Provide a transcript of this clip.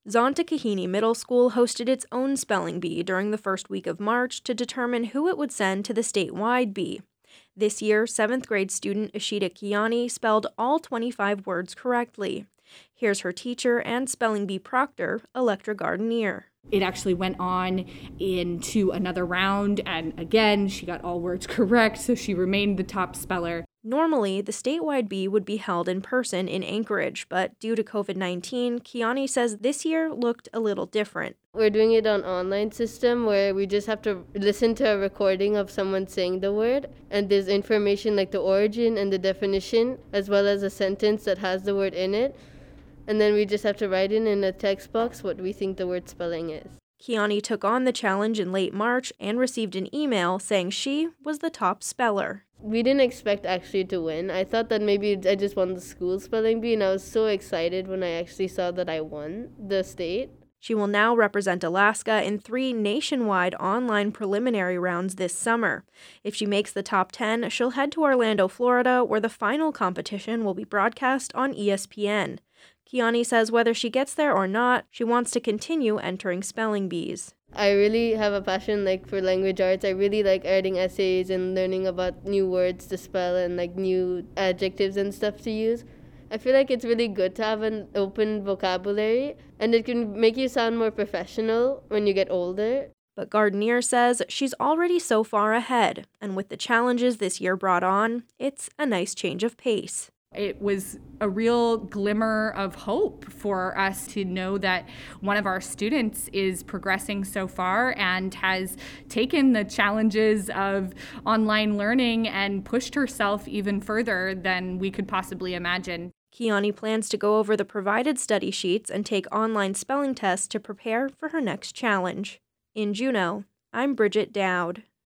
Zonta Kahini Middle School hosted its own spelling bee during the first week of March to determine who it would send to the statewide bee. This year, 7th grade student Ishita Kiani spelled all 25 words correctly. Here's her teacher and spelling bee proctor, Electra Gardenier. It actually went on into another round, and again, she got all words correct, so she remained the top speller. Normally, the statewide bee would be held in person in Anchorage, but due to COVID-19, Kiani says this year looked a little different. We're doing it on online system where we just have to listen to a recording of someone saying the word, and there's information like the origin and the definition, as well as a sentence that has the word in it. And then we just have to write in a text box what we think the word spelling is. Kiani took on the challenge in late March and received an email saying she was the top speller. We didn't expect actually to win. I thought that maybe I just won the school spelling bee, and I was so excited when I actually saw that I won the state. She will now represent Alaska in 3 nationwide online preliminary rounds this summer. If she makes the top 10, she'll head to Orlando, Florida, where the final competition will be broadcast on ESPN. Kiani says whether she gets there or not, she wants to continue entering spelling bees. I really have a passion for language arts. I really like writing essays and learning about new words to spell and new adjectives and stuff to use. I feel like it's really good to have an open vocabulary, and it can make you sound more professional when you get older. But Gardenier says she's already so far ahead, and with the challenges this year brought on, it's a nice change of pace. It was a real glimmer of hope for us to know that one of our students is progressing so far and has taken the challenges of online learning and pushed herself even further than we could possibly imagine. Kiani plans to go over the provided study sheets and take online spelling tests to prepare for her next challenge. In Juneau, I'm Bridget Dowd.